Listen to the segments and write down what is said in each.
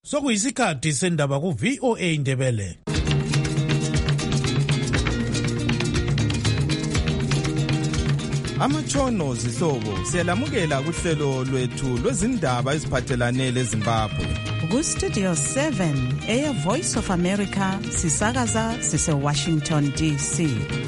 Sokuyisikhathi sendaba ku VOA Indebele. Amatshono zihlobo siyalamukela kuhlelo lwethu lwezindaba eziphathelane leZimbabwe. Ku Studio 7 Air Voice of America sisakaza sise Washington DC.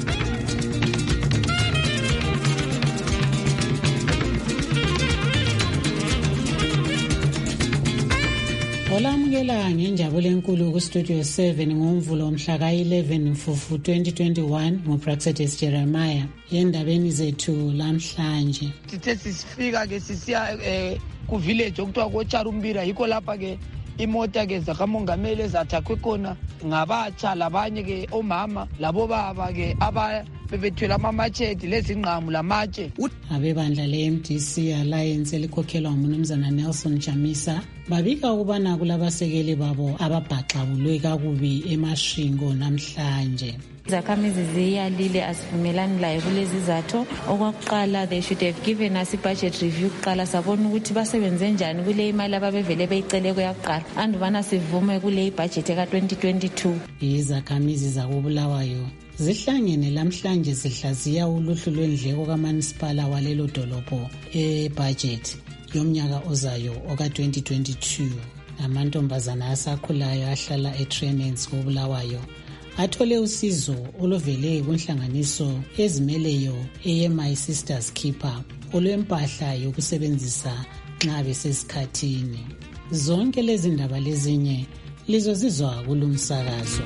Olamukela ngenjabulo enkulu ku Studio 7 ngomvulo mhla ka-11 Mfumfu 2021 nguPraxedis Jeremiah endabeni zethu lamhlanje. Sithe sifika ke sisiya ku village okuthiwa koCharumbira yikho lapha ke imota ke zakamongameli ezathakwe khona ngabatsha labanye ke omama labo baba ke bebethwele amamachete lezingqamu lamatshe. Abebandla le-MDC Alliance elikhokhelwa nguMnumzana Nelson Chamisa babika ukubana kulabasekeli babo ababhaxabulwe kakubi emashingo namhlanje. Izakhamizi ziyalile asivumelani layo kulezi izathu. Okwakuqala, they should have given us i-budget review kuqala sabona ukuthi basebenze njani kule imali ababevele beyicele kuyakuqala andubana sivume kule ibudget ka-2022. Izakhamizi zakobulawayo zihlangene lamhlanje zihlaziya uluhlu lwendleko kaManisipala walelo dolopho ebudget yomnyaka ozayo oka-2022. Amantombazana asakhulayo ahlala eTrenents kobulawayo athole usizo oluvele kunhlanganiso ezimeleyo My Sister's Keeper olwempahla yokusebenzisa nxa besesikhathini. Zonke lezi ndaba lezinye lizozizwa kulumsakazo.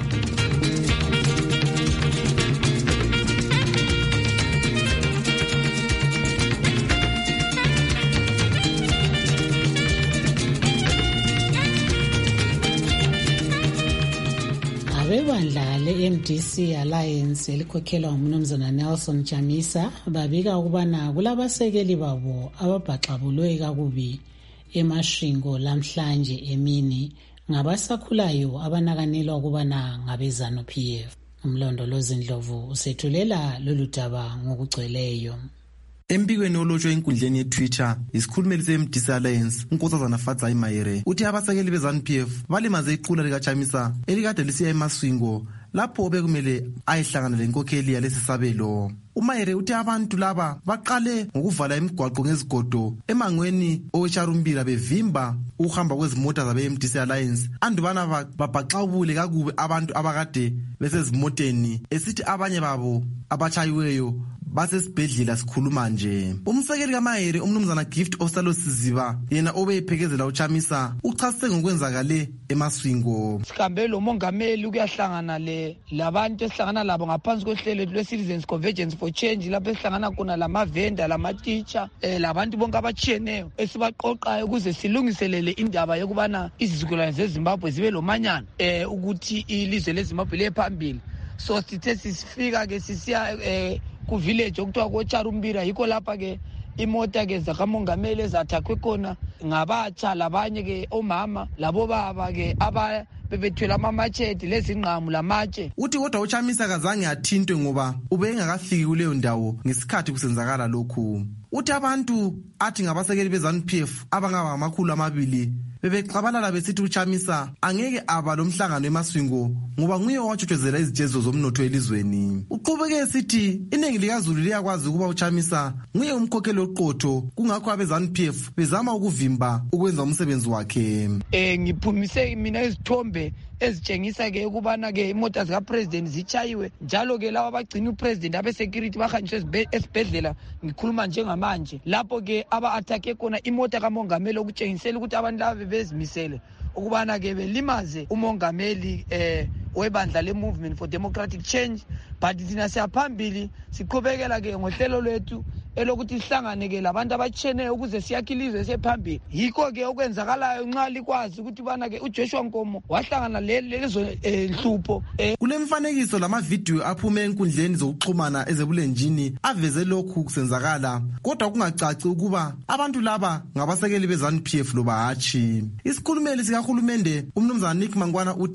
Abebandla le-MDC Alliance elikhokhelwa nguMnumzana Nelson Chamisa babika ukubana kulabasekeli babo ababhaxabulwe kakubi emashingo lamhlanje emini ngabasakhulayo abanakanelwa ukubana ngabeZANU-PF. Umlondolozi Ndlovu usethulela lolu daba ngokugcweleyo. Empikweni olotshwe enkundleni yeTwitter, isikhulumeli se-MDC Alliance, uNkosazana Fadzai Mayere, uthi abasekeli beZANU-PF balimaze iqula likaChamisa elikade lisiya emaswingo lapho bekumele ayihlangana lenkokheli yalesi sabelo. uMayere uthi abantu laba baqale ngokuvala imigwaqo ngezigodo emangweni oweCharumbira bevimba ukuhamba kwezimota zabe-MDC Alliance andubana babhaxabule kakubi abantu abakade besezimoteni esithi abanye babo abachayiweyo basesibhedlela sikhuluma nje. Umsekeli kaMayere uMnumzana Gift Osalo Siziba yena obeyiphekezela uChamisa uchasise ngokwenzakale emaswingo. Sihambe lo mongameli ukuyahlangana labantu esihlangana labo ngaphansi kohlelo lwe-Citizens Convergence for Change lapho esihlangana khona lamavenda lama-teacher labantu bonke abatshiyeneyo esibaqoqayo ukuze silungiselele indaba yokubana izizukulwane zeZimbabwe zibe lomanyano ukuthi ilizwe leZimbabwe liye phambili. So sithe sifika ke sisiya ku village okuthiwa koCharumbira yikho lapha ke imota ke zakamongameli ezathakwe khona ngabatsha labanye ke omama labo baba ke bebethwele amamachete lezingqamu lamatshe. Uthi kodwa uChamisa kazange athintwe ngoba ubengakafiki kuleyo ndawo ngesikhathi kusenzakala lokhu. Uthi abantu athi ngabasekeli beZANU-PF abangaba 200 bebexabalala besithi uChamisa angeke aba lomhlangano emaswingo ngoba nguye owatshothezela izijezo zomnotho elizweni. Uqhubeke esithi iningi likaZulu liyakwazi ukuba uChamisa nguye umkhokheli oqotho kungakho abeZANU-PF bezama ukuvimba ukwenza umsebenzi wakhe. Ngiphumise mina izithombe ezitshengisa ke ukubana ke imota zika president zichayiwe njalo ke lawa abagcina upresident abesecurity bahanjiswe esibhedlela ngikhuluma njengamanje lapho ke aba-athake khona imota kamongameli okutshengisela ukuthi abantu laba bezimisele ukubana ke belimaze umongameli webandla le-Movement for Democratic Change. But thina siyaphambili siqhubekela ke ngohlelo lwethu elokuthi sihlangane ke labantu abatsheneyo ukuze siyakhilizwe sephambili. Yikho ke okwenzakalayo nxa likwazi ukuthi bana ke uJoshua Nkomo wahlangana lezo nhlupho. Kulemfanekiso lamavidiyo aphume enkundleni zokuxhumana ezebulenjini aveze lokhu kusenzakala kodwa kungacaci ukuba abantu laba ngabasekeli beZANU-PF loba hatshi. Isikhulumeli sikahulumende uMnumzana Nick Mangwana uthe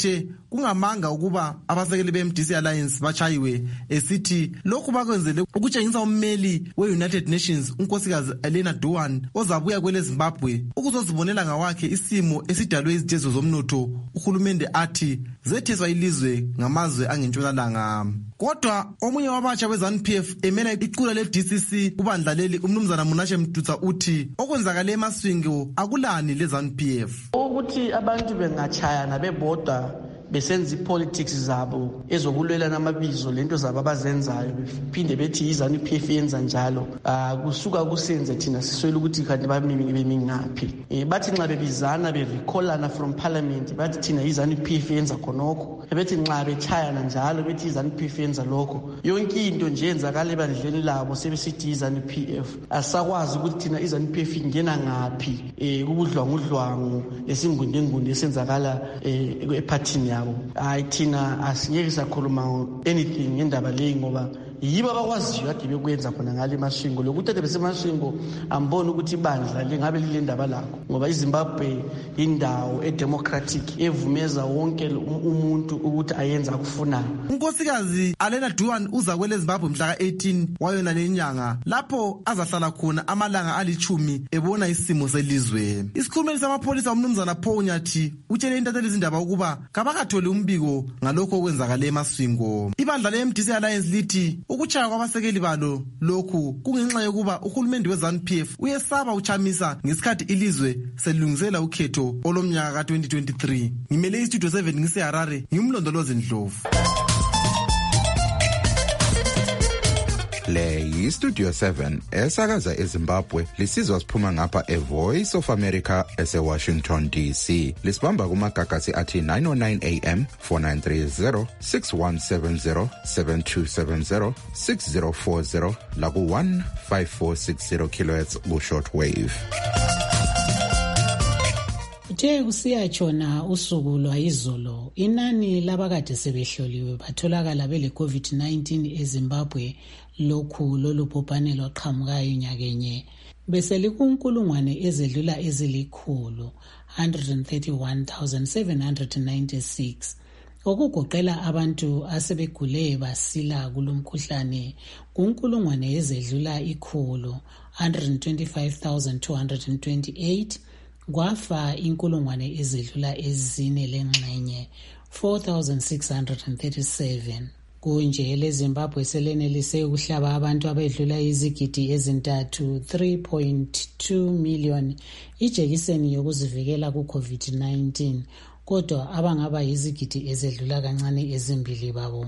kungamanga ukuba abasekeli beMDC Alliance bachayiwe esithi lokhu bakwenzele ukutshengisa ummeli we-United Nations unkosikazi Elena Duan ozabuya kwele Zimbabwe ukuzozibonela ngawakhe isimo esidalwe izitezo zomnotho. Uhulumende athi zetheswa ilizwe ngamazwe angentshonalanga. Kodwa omunye wabatsha we-ZANU-PF emela iqula le-DCC kubandla leli umnumzana Munashe Mtutsa uthi okwenzakale emaswingo akulani le-ZANU-PF. Ukuthi abantu bengachayana bebodwa besenza ipolitics zabo ezokulwela namabizo lento zabo abazenzayo bephinde bethi iZANU-PF yenza njalo kusuka kusenze thina siswele ukuthi kanti bemingaphi. Bathi nxa bebizana berecallana from parliament bathi thina iZANU-PF yenza khonokho, bethi nxa bechayana njalo bethi iZANU-PF yenza lokho. Yonke into nje yenzakala ebandleni labo sebesithi iZANU-PF. Asakwazi ukuthi thina iZANU-PF ingena ngaphi kubudlwangudlwangu lesingundengunde esenzakala ephathini yabo. Thina asingeke sakhuluma anything ngendaba leyi ngoba yibo abakwaziyo kade bekwenza khona ngale mashingo lokuthi ade besemashingo ambone ukuthi ibandla lingabe lilendaba lakho ngoba iZimbabwe indawo edemocratic evumeza wonke umuntu ukuthi ayenza akufunayo. Unkosikazi Elena Duan uza kwele Zimbabwe mhla ka-18 wayona lenyanga lapho azahlala khona amalanga ali10 ebona isimo selizwe. Isikhulumeli samapholisa umnumzana Paul Nyathi utshele intatheli izindaba ukuba kabakatholi umbiko ngalokho okwenzakala emaswingo. Ibandla le-MDC Alliance lithi ukuchaya kwabasekeli balo lokhu kungenxa yokuba uhulumende we-ZANU-PF uyesaba uchamisa ngesikhathi ilizwe selilungisela ukhetho olomnyaka ka-2023. Ngimele iStudio 7 ngiseHarare, ngimlondolozi Ndlovu. Le yiStudio 7 esakaza eZimbabwe lisizwa siphuma ngapha eVoice of America eseWashington DC. Lisibamba kumagagasi athi 909 AM 4930 6170 7270 6040 laku 15460 kHz ku-shortwave. Uthe kusiyatshona usuku lwayizolo inani labakade sebehloliwe batholakala bele COVID-19 eZimbabwe lokhu lolu bhubhane lwaqhamukayo nyakenye beselikunkulungwane ezedlula ezilikhulu 131,796 okugoqela abantu asebegule basila kulomkhuhlane kunkulungwane ezedlula ikhulu 125,228 kwafa inkulungwane ezedlula ezine lengxenye 4,637. Kunje leZimbabwe selenelise ukuhlaba abantu abedlula izigidi ezintathu 3.2 million ijekiseni yokuzivikela ku-COVID-19 kodwa abangaba yizigidi ezedlula kancane ezimbili babo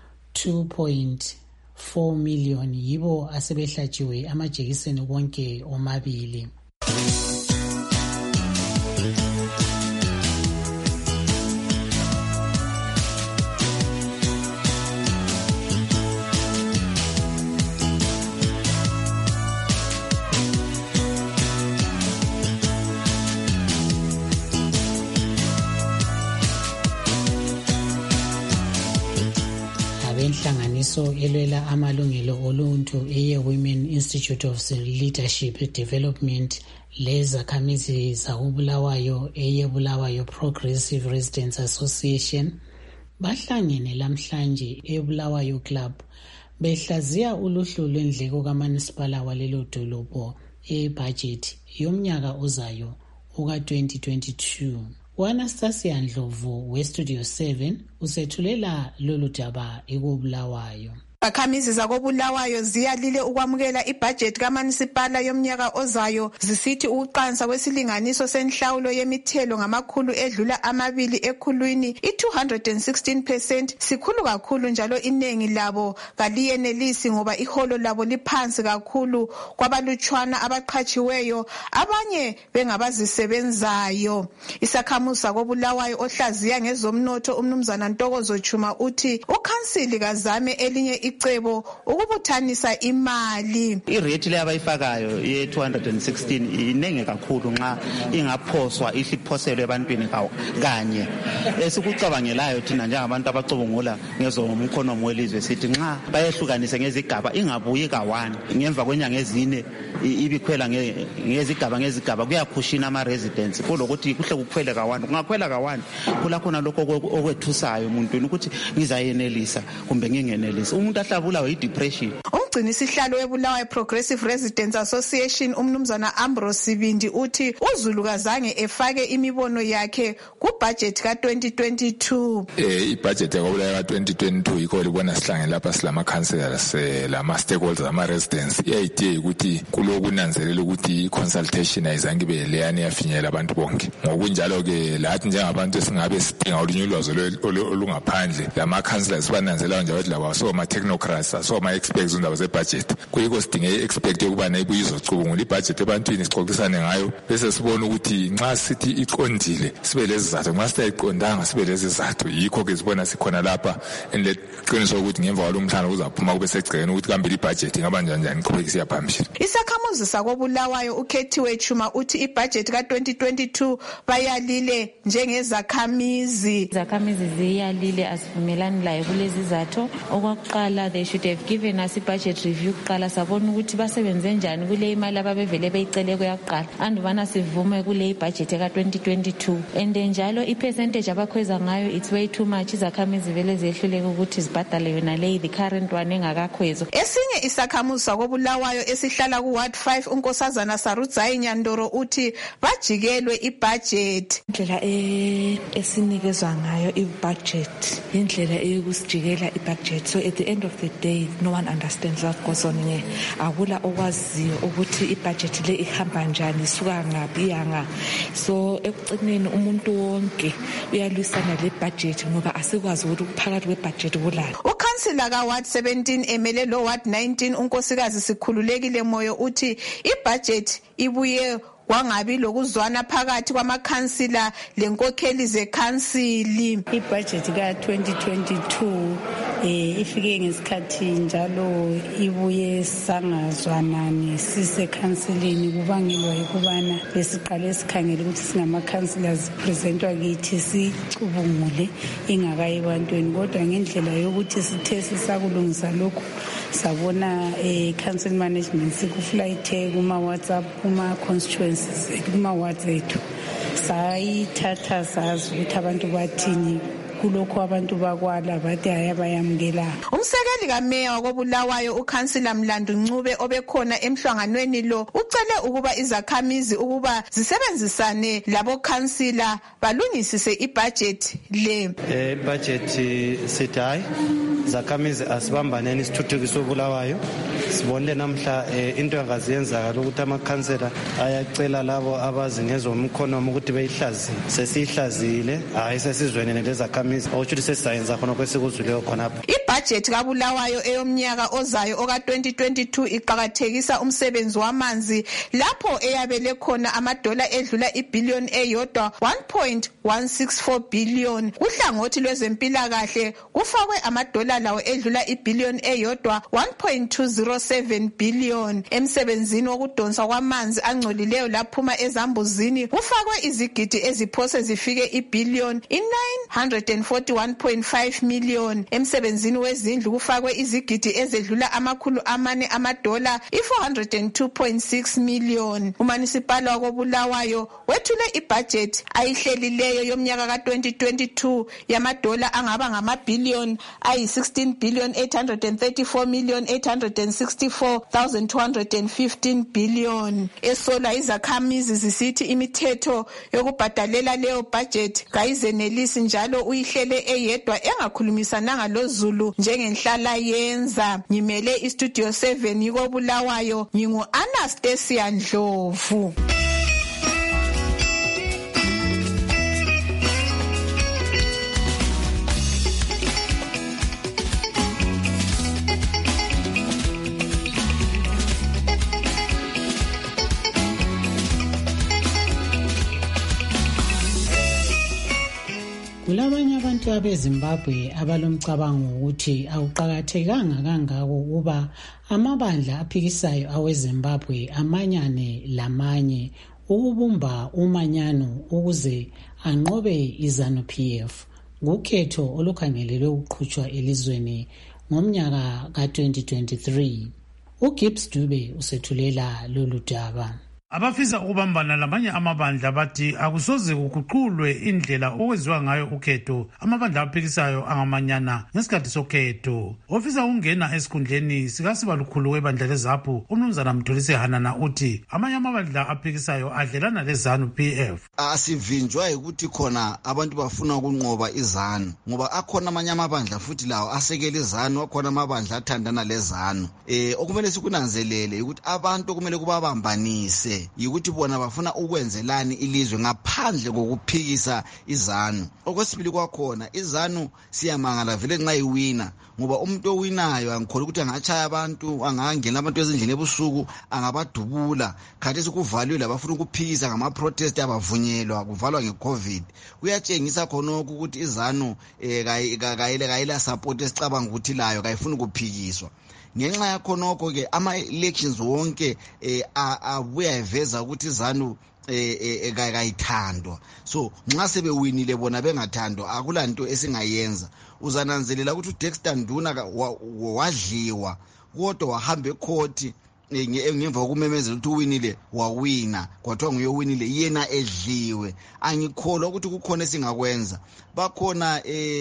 2.4 million yibo asebehlatshiwe amajekiseni konke omabili. Inhlanganiso elwela amalungelo oluntu eye-Women Institute of Leadership Development lezakhamizi zakuBulawayo eye-Bulawayo Progressive Residents Association bahlangene lamhlanje eBulawayo Club behlaziya uluhlu lwendleko kamasipala walelo dolobho ebudget yomnyaka ozayo uka-2022. Anastasia Ndlovu weStudio 7 usethulela lolu daba ekuBulawayo. Izakhamizi zakoBulawayo ziyalile ukwamukela ibudget kamunisipala yomnyaka ozayo zisithi ukuqansa kwesilinganiso senhlawulo yemithelo ngamakhulu edlula 200 ekhulwini i216% sikhulu kakhulu njalo inengi labo kaliyenelisi ngoba iholo labo liphansi kakhulu kwabalutshwana abaqhatshiweyo abanye bengabazisebenzayo. Isakhamuzi sakoBulawayo ohlaziya ngezomnotho umnumzana Ntokozo Chuma uthi ukhansili kazame elinye icebo ukubuthanisa imali. Irate le abayifakayo ye 216 inenge kakhulu nxa ingaphoswa ihliphoselwe ebantwini kanye. Esikucabangelayo thina njengabantu abacubungula ngezomkhono welizwe sithi nxa bayehlukanise ngezigaba ingabuyi ka1 ngemva kwenyanga ezine ibikhwela ngezigaba kuyakhushina ama residents kulokuthi kuhle kukhwele ka1 kungakhwela ka1 kula khona lokho okwethusayo umuntu ukuthi ngizayenelisa kumbe ngingenelisa umuntu ahlabulayo i-depression. Umgcini sihlalo weBulawayo Progressive Residents Association umnumzana Ambrose Sibindi uthi uZulu kazange efake imibono yakhe kubudget ka2022. Ibudget yakobulawayo ka2022 yikho libona sihlangene lapha silama councillors lama stakeholders ama residents. Idea ukuthi kulokunanzelela ukuthi consultation ayizange ibe leyani yafinyela abantu bonke. Ngokunjalo ke lathi njengabantu esingabe sidinga ulwazi olungaphandle lama councillors bananzela nje ukuthi laba so ma technocrats so ma experts undaba ze-budget kuyiko sidinge expect ukuba nayibuye izocubungula ibudget ebantwini sixoxisane ngayo bese sibona ukuthi nxa sithi iqondile sibe lezizathu nxa siyiqondanga sibe lezizathu yikho ke sibona sikhona lapha enleqiniso ukuthi ngemva kwalomhlangano kuzaphuma kube segcekeni ukuthi kambe ibudget ingaba njani iqhubeke siya phambili. Isakhamuzi sakobulawayo ukhethiwe Chuma uthi ibudget ka2022 bayalile njengezakhamizi. Izakhamizi ziyalile asivumelani layo kulezi izathu. Okwakuqala they should have given us budget review kuqala sabona ukuthi basebenze njani kule imali ababevele beyicele kuyakuqala andubana sivume kule budget ka2022 and njalo ipercentage abakhweza ngayo it's way too much. Izakhamizi vele zehluleke ukuthi zibhadale yona le the current one engakakhwezwa. Esinye isakhamuzi sakobulawayo esihlala ku-Ward 5 unkosazana Sarudzayi Nyandoro uthi bajikelwe ibudget. Indlela esinikezwa ngayo ibudget indlela eyokusijikela ibudget so at the end of the day no one understands what goes on here. Akula okwaziyo ukuthi ibudget le ihamba njani isuka ngaphi yanga so ekucineni umuntu wonke uyalwisana le budget ngoba asikwazi ukuthi ukuphakathi kwebudget kulala. Ukhansila ka-Ward 17 emele lo Ward 19 unkosikazi Sikhululekile Moyo uthi ibudget ibuye wangabi lokuzwana phakathi kwamakhansila lenkokheli zekhansili. Ibudget ka2022 ifike ngesikhathi njalo ibuye sangazwanani sisekhansilini kubangelwa ukubana besiqale sikhangele ukuthi singamakhansillers presentwa kithi sicubungule ingakayi ebantwini kodwa ngendlela yokuthi sithe sisakulungisa lokho sabona council management sikuflight kuma WhatsApp kuma constituencies kuma wards ethu sayithatha sazi ukuthi abantu bathini kulokho abantu bakwala bathi ayabayamukela. Umsekeli kameya wakobulawayo ukhansila Mlandu Ncube obekhona emhlanganweni lo ucele ukuba izakhamizi ukuba zisebenzisane labo khansila balungisise ibudget le. Budget sithi zakhamizi asibambaneni isithuthukise obulawayo sibonile namhla into engaziyenza ukuthi amakhansela ayacela labo abazi ngezomkhono ukuthi beyihlazi sesihlazile hayi sesizweni lezakhamizi ukuthi sesizayenza khona kwesikuzwileyo khonapha. Ibudget kabulawayo eyomnyaka ozayo oka2022 iqhakathekisa umsebenzi wamanzi lapho eyabele khona amadola edlula ibillion eyodwa 1.164 billion. Uhlangothi lwezempilakahle kufakwe amadola lawo edlula ibillion eyodwa 1.207 billion. Emsebenzini wokudonsa kwamanzi angcolileyo laphuma ezambuzini kufakwe izigidi eziphose zifike ibillion 941.5 million. Emsebenzini wezindlu kufakwe izigidi ezedlula $400 i402.6 million. Umunicipal wakobulawayo wethule ibudget ayihlelileyo yomnyaka ka2022 yamadola angaba ngamabillion $16,834,864,215 billion. Esola izakhamizi zisithi imithetho yokubhadalela leyo budget kayizenelisi njalo uyihlele eyedwa engakhulumisananga loZulu njengenhlala yenza. Ngimele istudio 7 yikobulawayo ngingu Anastasia Ndlovu. Kulabanye abantu abeZimbabwe abalomcabango ukuthi awuqakathekanga kangako ukuba amabandla aphikisayo aweZimbabwe amanyane lamanye ukubumba umanyano ukuze anqobe iZANU-PF ngokhetho olukhangelelwe ukuqhutshwa elizweni ngomnyaka ka-2023. uGibbs Dube usethulela lolu daba. Abafisa ukubambana lamanye amabandla bathi akusoze kuguqulwe indlela okwenziwa ngayo ukhetho amabandla aphikisayo angamanyana ngesikhathi sokhetho. Ofisa ungena esikhundleni sikasibalukhulu webandla leZAPU uMnumzana Mthulisi Hanana uthi amanye amabandla aphikisayo adlelana leZANU-PF. Asivinjwa ukuthi khona abantu bafuna ukunqoba iZANU ngoba akhona amanye amabandla futhi lawo asekele iZANU, akhona amabandla athandana leZANU. Okumele sikunanzelele ukuthi abantu okumele kubabambanise yikuthi bona bafuna ukwenzelani ilizwe ngaphandle kokuphikisa iZANU. Okwesibili kwakhona iZANU siyamangala vele nxa iwina ngoba umuntu owinayo angikholwa ukuthi angachaya abantu, angangena abantu ezindlini ebusuku, angabadubula. Khathesi kuvaliwe labafuna ukuphikisa ngama-protest abavunyelwa, kuvalwa nge-COVID. Kuyatshengisa khonokho ukuthi iZANU kayila support esicabanga ukuthi layo kayifuni ukuphikiswa. Ngenxa yakhonokho ke ama-elections wonke abuya eveza ukuthi iZANU kayithandwa. So nxa sebewinile bona bengathandwa akulanto esingayenza. Uzananzelela ukuthi uDexter Nduna wadliwa kodwa wahamba ecourt ngemva kokumemezela ukuthi uwinile wawina, kwathiwa nguye owinile yena edliwe. Angikholwa ukuthi kukhona esingakwenza. Bakhona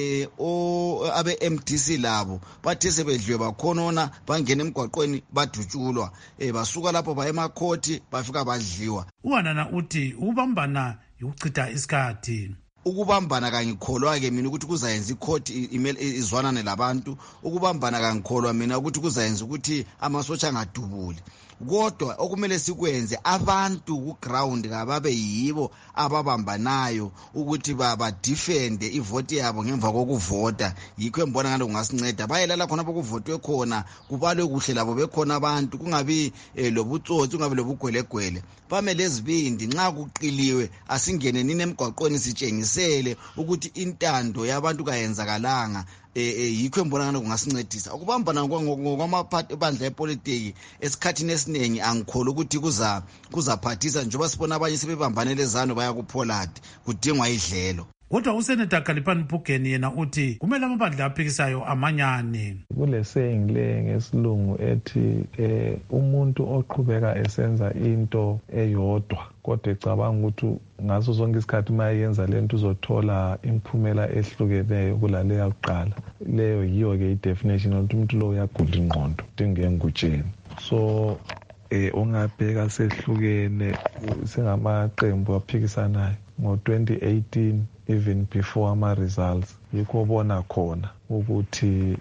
abe-MDC labo bathe sebedliwe bakhonona bangena emgwaqweni badutshulwa, basuka lapho baye emakhoti bafika badliwa. Uhanana uthi ukubambana ukuchitha isikhathi. Ukubambana kangikholwa ke mina ukuthi kuzayenza icourt izwanane labantu. Ukubambana kangikholwa mina ukuthi kuzayenza ukuthi amasotsha angadubuli. Kodwa okumele sikwenze abantu ku ground kababe yibo ababambanayo ukuthi badefende ivote yabo ngemva kokuvota. Yikho embona ngalo kungasinceda bayelala khona bokuvotwe khona kubalwe kuhle labo bekhona abantu kungabi lobutsotsi kungabi lobugwelegwele. Bamele izibindi nxa kuqiliwe asingene nini emgwaqweni sitshengisele ukuthi intando yabantu kayenzakalanga. Yikho embona ngalo kungasincedisa. Ukubambana ngokwamabandla epolitiki esikhathini esiningi angikholwa ukuthi kuzaphathisa njengoba sibona abanye sebebambane leZANU bayakupholadi kudingwa idlelo. Kodwa uSenator Khalipani Phugeni yena uthi kumele amabandla aphikisayo amanyane. Kule saying le ngesilungu ethi umuntu oqhubeka esenza into eyodwa kodwa ecabanga ukuthi ngaso sonke isikhathi mayenza lento uzothola imphumela ehlukeneyo kulale yakuqala. Leyo yiyo ke i-definition ukuthi umuntu lo uyagula ingqondo ngengutsheni. So ongabheka sehlukene singamaqembu aphikisanayo ngo-2018 even before ama-results yikho ubona khona ukuthi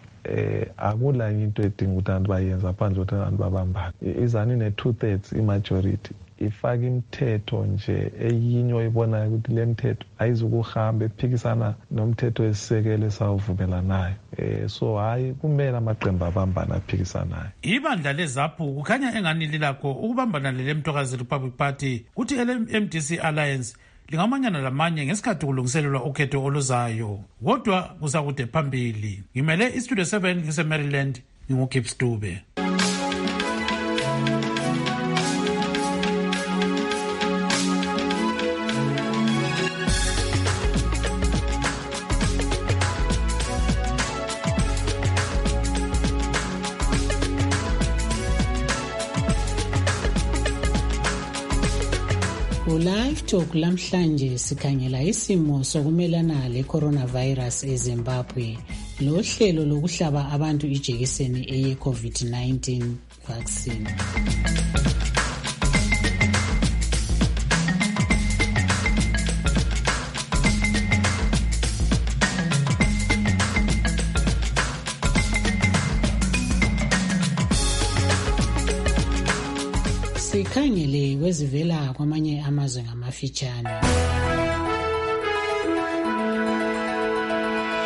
akula into edinga ukuthi abantu bayenza aphandle ukuthi abantu babambane. iZANU ine-2/3 imajority ifaka imithetho nje eyinye oyibonayo ukuthi le mithetho ayizukuhamba ephikisana nomthetho esisekelo esawuvumelanayo. So hayi kumele amaqembu abambana aphikisanayo. Ibandla leZAPU kukhanya engani lilakho ukubambana leLemtokazi Republic Party kuthi ele-MDC Alliance lingamanyana lamanye ngesikhathi kulungiselelwa ukhetho oluzayo. Kodwa kuzakude phambili. Ngimele iStudio 7 ngise-Maryland nginguGibbs Dube. Live Talk lamhlanje sikhangela isimo sokumelana le-coronavirus eZimbabwe lohlelo lokuhlaba abantu ijekiseni eye-COVID-19 vaccine. Sikhangele kwezivela kwamanye amazwe ngamafitshane.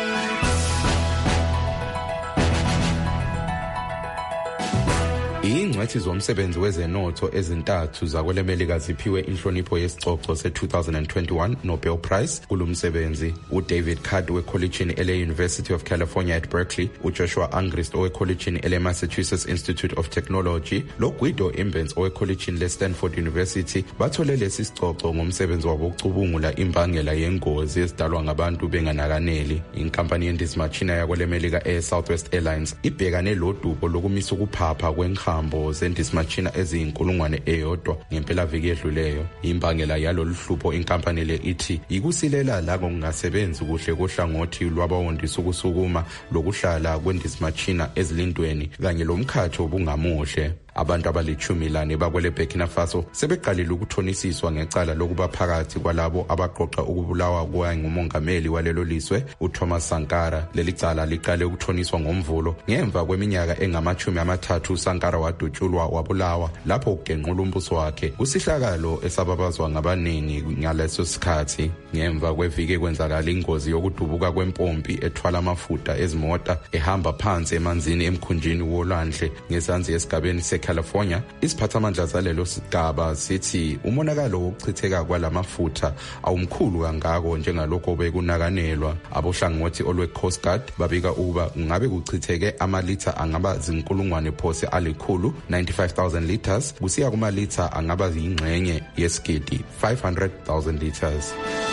Ingxoxo izingcwethi zomsebenzi wezenotho ezintathu zakwelemelika ziphiwe inhlonipho yesicoco se-2021 Nobel Prize kulumsebenzi. uDavid Card wekollegini ele-University of California at Berkeley, uJoshua Angrist owekollegini ele-Massachusetts Institute of Technology, loGuido Imbens owekollegini le-Stanford University bathole lesi sicoco ngomsebenzi wabo wokucubungula imbangela yengozi ezidalwa ngabantu benganakaneli. Inkampani yendizimachina yakwelemelika Southwest Airlines ibhekane lodubo lokumisa ukuphapha kwenhambo zendizimachina eziyinkulungwane eyodwa ngempelaviki edluleyo. Imbangela yalolu hlupho inkampani le ithi ikusilela la kungasebenzi kuhle kohlangothi lwabawondisa ukusukuma lokuhlala kwendizimachina ezilindweni kanye lomkhatho obungamuhle. Abantu abali-10 bakwele Burkina Faso sebeqalile ukuthonisiswa ngecala lokuba phakathi kwalabo abaqoqa ukubulawa kwayo ngumongameli walelo liswe uThomas Sankara. Leli cala liqale ukuthoniswa ngomvulo ngemva kweminyaka engama-30 Sankara wadutshulwa wabulawa lapho kugenqula umbuso wakhe kusihlakalo esababazwa ngabaningi ngaleso sikhathi. Ngemva kweviki kwenzakala ingozi yokudubuka kwempompi ethwala amafutha ezimota ehamba phansi emanzini emkhunjini wolwandle ngezansi esigabeni California. Isiphathamandla salelo sigaba sithi umonakalo wokuchitheka kwalamafutha awumkhulu kangako njengalokho bekunakanelwa. Abohlangothi olwe-Coast Guard babika ukuba ngabe kuchitheke amalitha angaba zinkulungwane phose alikhulu 95,000 liters kusiya kumalitha angaba yingxenye yesigidi 500,000 liters.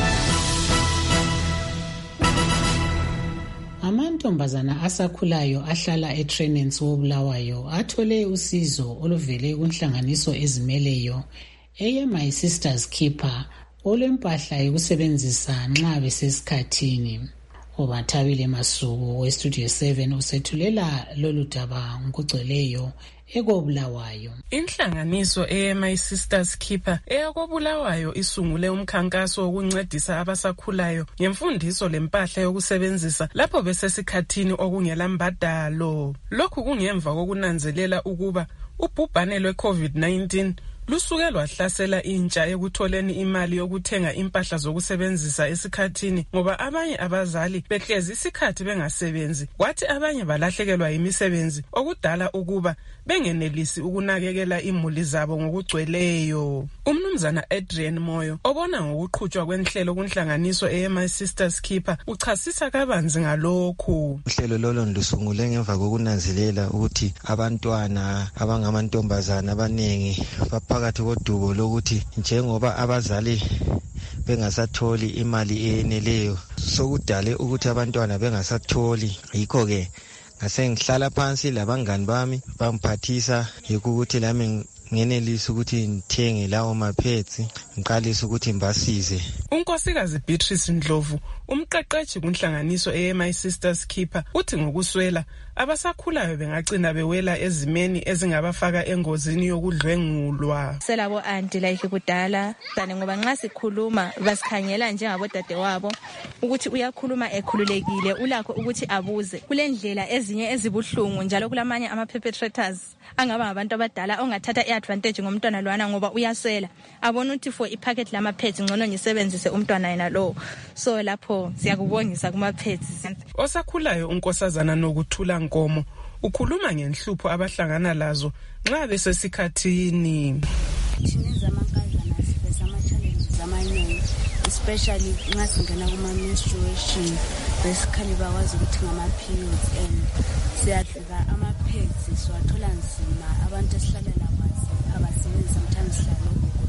Amantombazana asakhulayo ahlala eTrenents woBulawayo athole usizo oluvele kunhlanganiso ezimeleyo My Sister's Keeper olwempahla yokusebenzisa nxa besesikhathini. Obathabile Masuku weStudio 7 usethulela lolu daba ngokugcweleyo ekobulawayo. Inhlanganiso My Sister's Keeper eyakobulawayo isungule umkhankaso wokuncedisa abasakhulayo ngemfundiso lempahla yokusebenzisa lapho besesikhathini okungela mbadalo. Lokhu kungemva kokunanzelela ukuba ubhubhane lwe-COVID-19 lusuke lwahlasela intsha ekutholeni imali yokuthenga impahla zokusebenzisa esikhathini ngoba abanye abazali behlezi isikhathi bengasebenzi kwathi abanye balahlekelwa imisebenzi okudala ukuba bengenelisi ukunakekela imuli zabo ngokugcweleyo. Umnumzana Adrian Moyo obona ngokuqhutshwa kwenhlelo kunhlanganiso My Sister's Keeper uchasisa kabanzi ngalokhu. Uhlelo lolo lusungule ngemva kokunanzelela ukuthi abantwana abangamantombazana abanengi phakathi kodubo lokuthi njengoba abazali bengasatholi imali eneleyo sokudale ukuthi abantwana bengasatholi. Yikho ke ngasengihlala phansi labangani bami bamphathisa ukuthi lami ngenelisa ukuthi ngithenge lawo mapads ngiqalisa ukuthi ngibasize. Unkosikazi Beatrice Ndlovu umqeqeshi kunhlanganiso My Sister's Keeper uthi ngokuswela abasakhulayo bengagcina bewela ezimeni ezingabafaka engozini yokudlwengulwa. Selabo anti like kudala sane ngoba nxa sikhuluma basikhangela njengabo dadewabo ukuthi uyakhuluma ekhululekile ulakho ukuthi abuze. Kulendlela ezinye ezibuhlungu njalo kulamanye ama perpetrators angaba ngabantu abadala ongathatha iadvantage ngomntwana lwana ngoba uyaswela abona ukuthi for ipacket lama pads ngcono ngisebenzise umntwana yena lo. So lapho siyakubongisa kuma pads. Osakhulayo unkosazana Nokuthula Nkomo ukhuluma ngenhlupho abahlangana lazo nxa besesikhathini. Thina amankazana sibesa ama challenges amaningi especially nxa singena kuma menstruation basically bakwazi ukuthi ngama periods and siyadlula ama pads siwathola nzima abantu esihlala labo abasebenzi sometimes sihlala.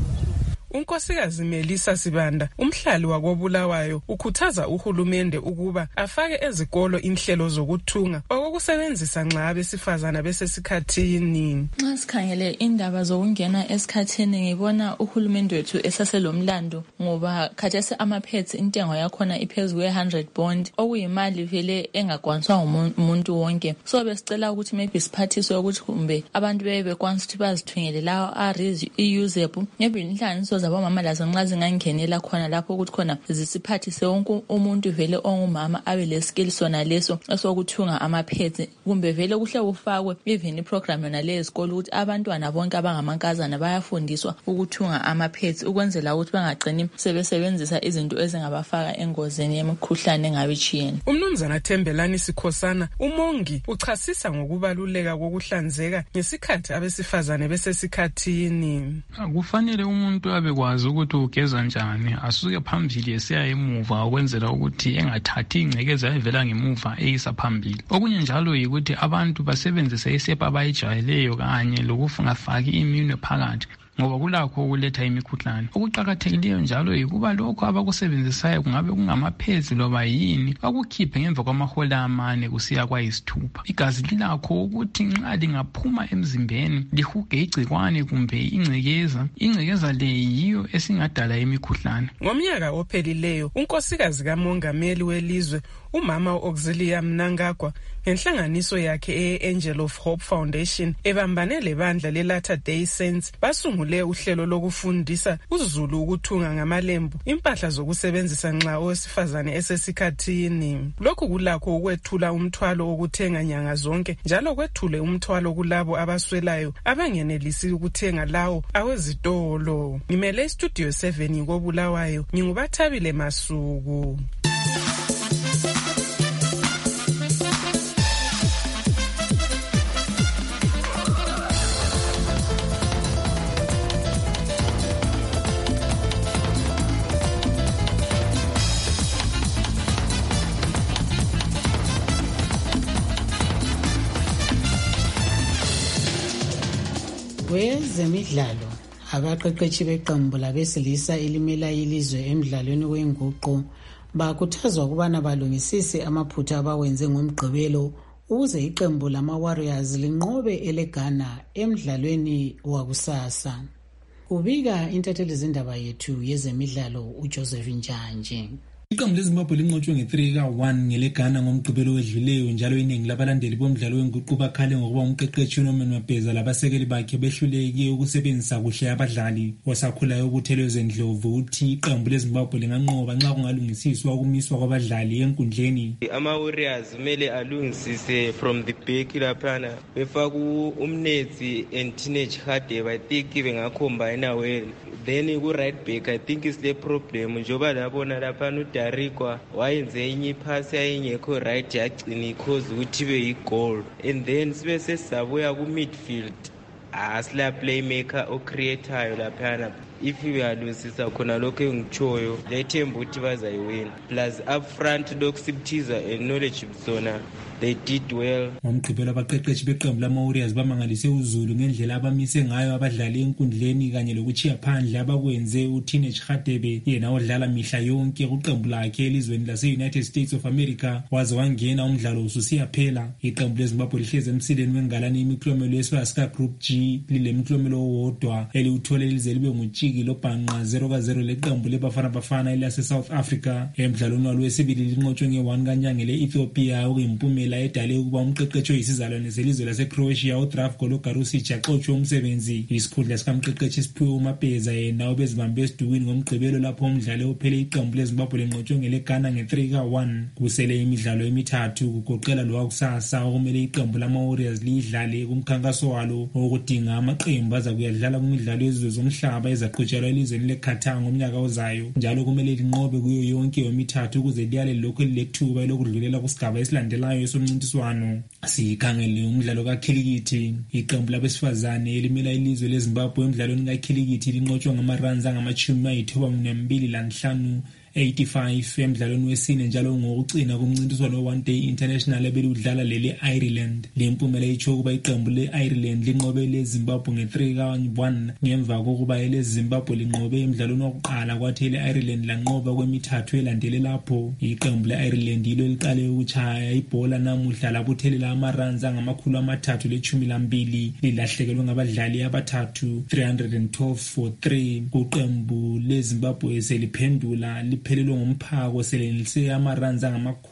Unkosikazi Melisa Sibanda umhlali wakobulawayo ukhuthaza uhulumende ukuba afake ezikolo inhlelo zokuthunga okokusebenzisa nxa abesifazana besesikhathini. Nxa sikhangele indaba zokungena esikhathini ngibona uhulumende wethu esaselomlando ngoba khathesi ama-pads intengo yakhona iphezulu kwe-100 bond okuyimali vele engakwaniswa umuntu wonke. So besicela ukuthi maybe siphathiswe ukuthi kumbe abantu bebe bekwanisa ukuthi bazithungele lawo are usable maybe inhlanganiso zabomama lazo nxa zingangenela khona lapho ukuthi khona zisiphathise wonke umuntu vele ongumama abe leskill sona leso esokuthunga amapads, kumbe vele kuhle kufakwe even iprogram yona le esikolo ukuthi abantwana bonke abangamankazana bayafundiswa ukuthunga amapads ukwenzela ukuthi bangaqini sebesebenzisa izinto ezingabafaka engozini yemikhuhlane engabitshiyene. Umnumzana Thembelani Sikhosana umongi uchasisa ngokubaluleka kokuhlanzeka ngesikhathi abesifazane besesikhathini. Kufanele umuntu abekwazi ukuthi ugeza njani, asuke phambili esiya emuva ukwenzela ukuthi engathathi ingcekeza evela ngemuva eyisa phambili. Okunye njalo yikuthi abantu basebenzise isepa abayijayeleyo kanye lokufaki imino phakathi ngoba kulakho ukuletha imikhuhlane. Okuqakathekileyo njalo yikuba lokho abakusebenzisayo kungabe kungamaphezi loba yini akukhiphe ngemva kwamahola amane kusiya kwayisithupha. Igazi lilakho ukuthi nxa lingaphuma emzimbeni lihuge igcikwane kumbe ingcekeza le yiyo esingadala imikhuhlane. Ngomnyaka ophelileyo unkosikazi kamongameli welizwe umama Auxilia Mnangagwa ngenhlanganiso yakhe e-Angel of Hope Foundation ebambane lebandla le-Latter Day Saints basungule uhlelo lokufundisa uZulu ukuthunga ngamalembu impahla zokusebenzisa nxa owesifazane esesikhathini. Lokhu kulakho ukwethula umthwalo okuthenga nyanga zonke njalo kwethule umthwalo kulabo abaswelayo abangenelisi ukuthenga lawo awezitolo. Ngimele Studio 7 koBulawayo, nginguBathabile Masuku. Kwezemidlalo, abaqeqeshi beqembu labesilisa elimela ilizwe emidlalweni wenguqu bakhuthazwa ukubana balungisise amaphutha abawenze ngomgqibelo ukuze iqembu lama-Warriors linqobe eleGhana emidlalweni wakusasa. Kubika intatheli zindaba yethu yezemidlalo uJoseph Njanje. Iqembu leZimbabwe linqotshwe nge-3-1 ngeleGhana ngomgqibelo wedluleyo, njalo iningi labalandeli bomdlalo wenguqu bakhale ngokuba umqeqeshi uNorman Mabheza labasekeli bakhe behluleke ukusebenzisa kuhle abadlali. Osakhulayo uButhelezi Ndlovu uthi iqembu leZimbabwe linganqoba nxa kungalungisiswa ukumiswa kwabadlali enkundleni. Ama-Warriors kumele alungisise from the back laphana befaka umnetsi and Teenage Hardebe. I think bengacombine well. Then ku-right back I think is the problem njengoba labona laphana Darikwa wayenze enye iphasi ayingekho right yagcina ikhozi ukuthi ibe yi-goal, and then sibe sesizabuya ku-midfield asila playmaker ocreatayo laphana. If uyalungisisa khona lokho engitshoyo lethemba ukuthi bazayiwina, plus up front lokusibthiza and-knowledge zona they did well. Ngomgqibelo abaqeqeshi beqembu lama-Warriors bamangalise uZulu ngendlela abamise ngayo abadlali enkundleni kanye lokuchiya phandle abakwenze uTeenage Hardebe yena odlala mihla yonke kuqembu lakhe elizweni lase-United States of America waze wangena umdlalo ususiya phela. Iqembu leZimbabwe lihlezi emsileni wengalani imiklomelo yesifazane Group G lilemklomelo owodwa eliwuthole lize libe ngutshiki lobhanqa 0-0 leqembu leBafana elase-South Africa. Emdlalweni walo wesibili linqotshwe nge-1 kanyanga le-Ethiopia okuyimpumelelo edale ukuba umqeqeshi oyisizalwane selizwe lase-Croatia uDravko Logarusic axotshwe umsebenzi. Isikhundla sikamqeqeshi siphiwe uMabheza yena obezibambe esidukwini ngomgqibelo lapho umdlalo ophele iqembu leZimbabwe linqotshwe ngeleGhana nge-3-1. Kusele imidlalo emithathu kugoqela lowakusasa okumele iqembu lama-Warriors liyidlale kumkhankaso walo okudinga amaqembu aza kuyadlala kumidlalo yezizwe zomhlaba ezaqhutshelwa elizweni leQatar ngomnyaka ozayo, njalo kumele linqobe kuyo yonke yomithathu ukuze liyale lokho elilekhuba elokudlulela kusigaba esilandelayo somncintiswano. Sikhangele umdlalo kakhilikithi. Iqembu labesifazane elimela ilizwe leZimbabwe emdlalweni kakhilikithi linqotshwe ngamaruns angama-92 85 emdlalweni wesine njalo ngokucina kumncintiswano we-one day international ebeludlala lele-Ireland. Le mpumela itsho ukuba iqembu le-Ireland linqobe leZimbabwe nge-3-1 ngemva kokuba eleZimbabwe linqobe emdlalweni wokuqala kwathi ele-Ireland lanqoba kwemithathu elandele lapho. Iqembu le-Ireland yilo liqale ukutshaya ibhola namuhla labuthelela amaruns angama-312 lilahlekelwe ngabadlali abathathu 312 for 3. Kuqembu leZimbabwe seliphendula eliphelelwe ngumphako selenelise amaranzi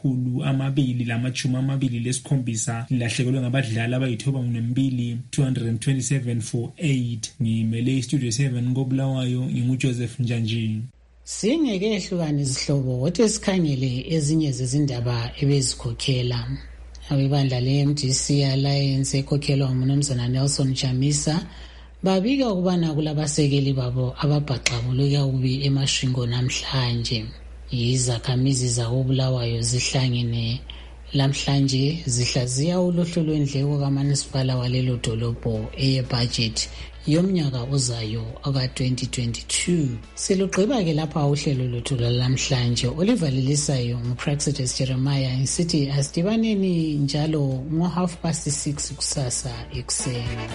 angama227 lilahlekelwe ngabadlali abayi-92 227 for 8. Ngimele istudio 7 koBulawayo, nginguJoseph Njanji. Singeke ehlukane izihlobo kodwa sikhangele ezinye zezindaba ebezikhokhela. Abebandla le-MDC Alliance ekhokhelwa nguMnumzana Nelson Chamisa babika ukubana kulabasekeli babo ababhaxabuluka kubi eMashingo namhlanje. Izakhamizi zakoBulawayo zihlangene lamhlanje zihlaziya uluhlu lwendleko kamasipala walelo dolobho eyebudget yomnyaka ozayo aka-2022. Silugqiba ke lapha uhlelo lwethu lamhlanje olivalelisayo nguPraxedes Jeremiah ngisithi asidibaneni njalo ngo6:30 kusasa ekuseni.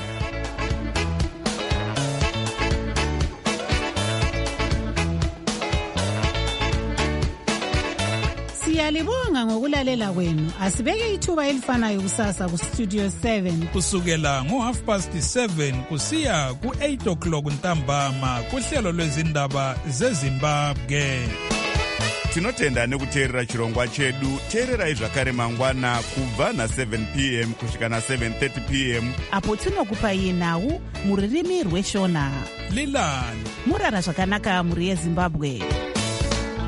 Siyalibonga ngokulalela kwenu. Asibeke ithuba elifanayo kusasa ku Studio 7 kusukela ngo7:30 kusiya ku8:00 ntambama kuhlelo lwezindaba zeZimbabwe. Tinotenda nekuteerera chirongwa chedu. Teererai zvakare mangwana kubva na7 p.m. kusvika na7:30 p.m. apo tinokupai nhau muririmi rweshona. Lilani murara zvakanaka muri yeZimbabwe.